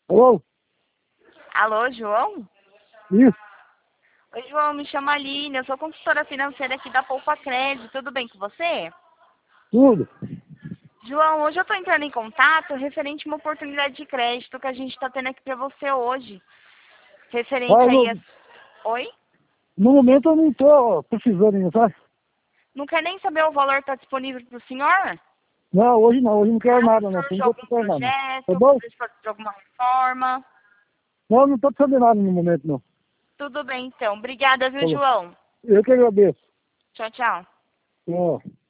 Alô? Alô, João? Isso, Oi, João, me chamo Aline, eu sou consultora financeira aqui da Poupa Crédito, tudo bem com você? tudo. João, hoje eu estou entrando em contato referente a uma oportunidade de crédito que a gente está tendo aqui para você hoje. Referente Ah, aí no, a... Oi? no momento eu não tô precisando ainda, sabe? Não quer nem saber o valor que está disponível para o senhor? Não, hoje não quero nada, não. Caso Por surja enquanto algum não quero nada. Tá projeto, bom? precisa de alguma reforma. Não tô precisando de nada no momento, não. Tudo bem, então. Obrigada, viu, Falou. João? Eu que agradeço. Tchau, tchau. Ó.